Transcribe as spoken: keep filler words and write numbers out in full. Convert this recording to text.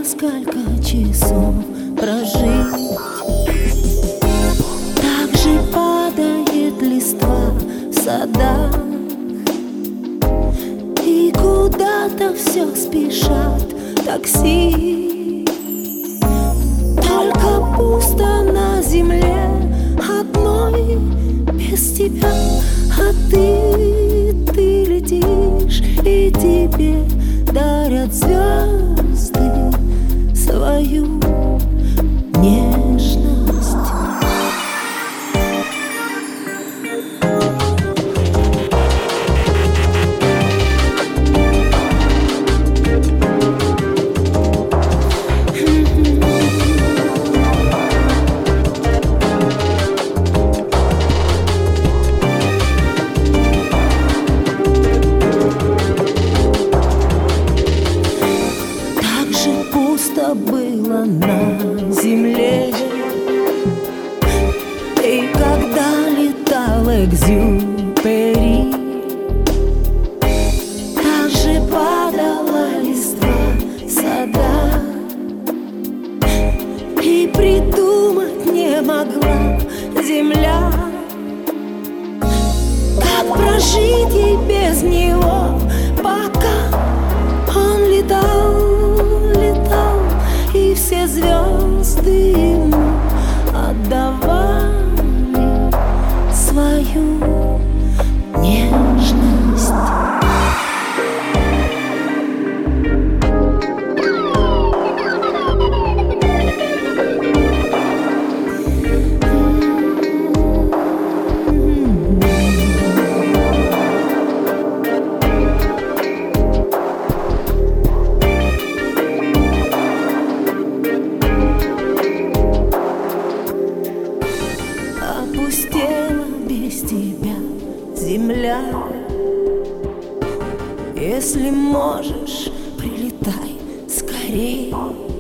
несколько часов прожить. Так же падает листва в садах, и куда-то все спешат такси. Только пусто на земле одной без тебя. А ты, ты летишь, и тебе дарят звезды свою нежность. Пусто было на земле, и когда летал Экзюпери, так же падала листва в садах, и придумать не могла земля, как прожить ей без него, пока он летал. И все звезды ему отдавали свою нежность. Опустела без тебя земля. Если можешь, прилетай скорей.